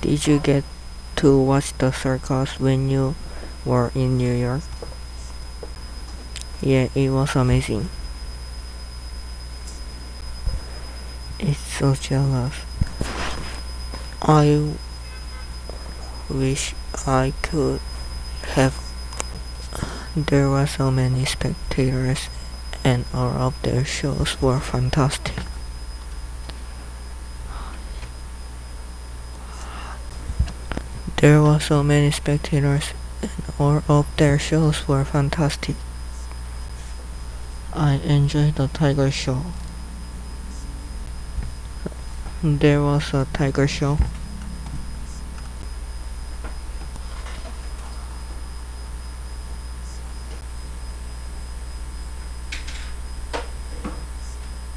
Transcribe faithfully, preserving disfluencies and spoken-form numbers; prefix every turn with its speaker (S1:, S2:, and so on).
S1: Did you get to watch the circus when you were in New York? Yeah, it was amazing. It's so jealous. I wish I could have. There were so many spectators and all of their shows were fantastic. There were so many spectators and all of their shows were fantastic. I enjoyed the tiger show. There was a tiger show.